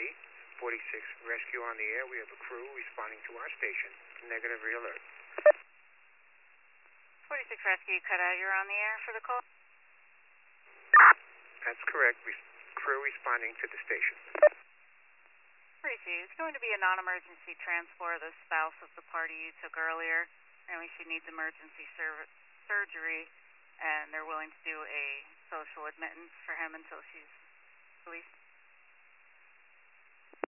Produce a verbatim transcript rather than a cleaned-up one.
eight, forty-six rescue on the air. We have a crew responding to our station. Negative re-alert. forty-six rescue, cut out. You're on the air for the call? That's correct. Re- crew responding to the station. forty-two, it's going to be a non-emergency transport of the spouse of the party you took earlier. Apparently she needs emergency sur- surgery, and they're willing to do a social admittance for him until she's released.